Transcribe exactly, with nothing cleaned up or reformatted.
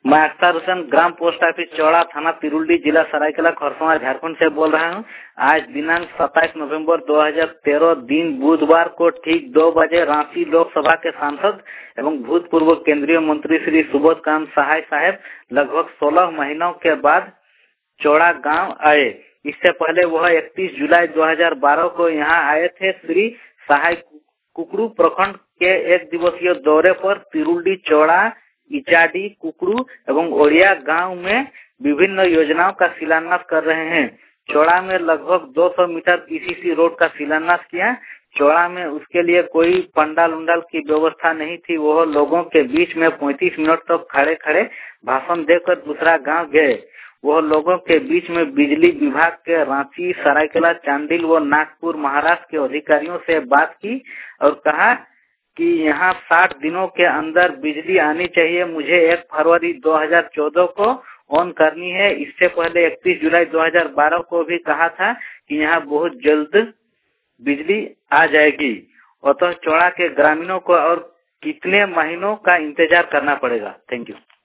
मैं अख्तर हुसैन ग्राम post office Chaura थाना तिरुल्डी जिला सरायकेला खरसावां झारखंड से बोल रहा हूं। आज दिनांक सत्ताईस नवंबर दो हज़ार तेरह दिन बुधवार को ठीक दो बजे रांची लोकसभा के सांसद एवं भूतपूर्व केंद्रीय मंत्री श्री सुबोध कांत सहाय साहब लगभग सोलह महीनों के बाद चौड़ा गांव आए। इससे पहले वह इकतीस जुलाई दो हज़ार बारह को यहां आए थे। श्री सहाय कुकड़ू प्रखंड के एक दिवसीय दौरे पर तिरुल्डी चौड़ा, इचाडी, कुकड़ू एवं ओडिया गांव में विभिन्न योजनाओं का शिलान्यास कर रहे हैं। चौड़ा में लगभग दो सौ मीटर पीसीसी रोड का शिलान्यास किया। चौड़ा में उसके लिए कोई पंडाल उंडाल की व्यवस्था नहीं थी। वह लोगों के बीच में पैंतीस मिनट तक तो खड़े खड़े भाषण देकर दूसरा गांव गए। वह लोगों के बीच में बिजली विभाग के रांची, सरायकेला, चांडिल व नागपुर महाराष्ट्र के अधिकारियों से बात की और कहा कि यहाँ साठ दिनों के अंदर बिजली आनी चाहिए। मुझे एक फरवरी दो हज़ार चौदह को ऑन करनी है। इससे पहले इकतीस जुलाई दो हज़ार बारह को भी कहा था कि यहाँ बहुत जल्द बिजली आ जाएगी। अतः चौड़ा के ग्रामीणों को और कितने महीनों का इंतजार करना पड़ेगा। Thank you.